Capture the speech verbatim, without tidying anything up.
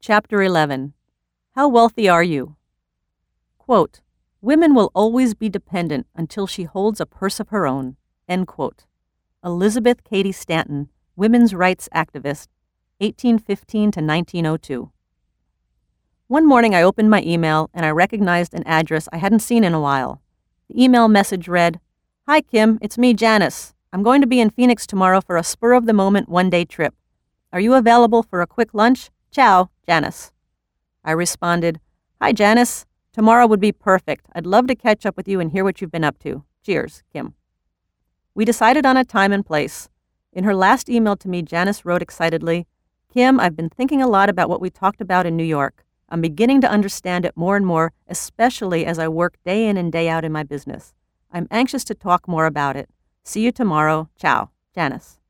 Chapter eleven. How wealthy are you? Quote, women will always be dependent until she holds a purse of her own. End quote. Elizabeth Cady Stanton, women's rights activist, eighteen fifteen to nineteen oh two. One morning I opened my email and I recognized an address I hadn't seen in a while. The email message read, "Hi Kim, it's me, Janice. I'm going to be in Phoenix tomorrow for a spur-of-the-moment one-day trip. Are you available for a quick lunch? Ciao, Janice." I responded, "Hi Janice. Tomorrow would be perfect. I'd love to catch up with you and hear what you've been up to. Cheers, Kim." We decided on a time and place. In her last email to me, Janice wrote excitedly, "Kim, I've been thinking a lot about what we talked about in New York. I'm beginning to understand it more and more, especially as I work day in and day out in my business. I'm anxious to talk more about it. See you tomorrow. Ciao, Janice."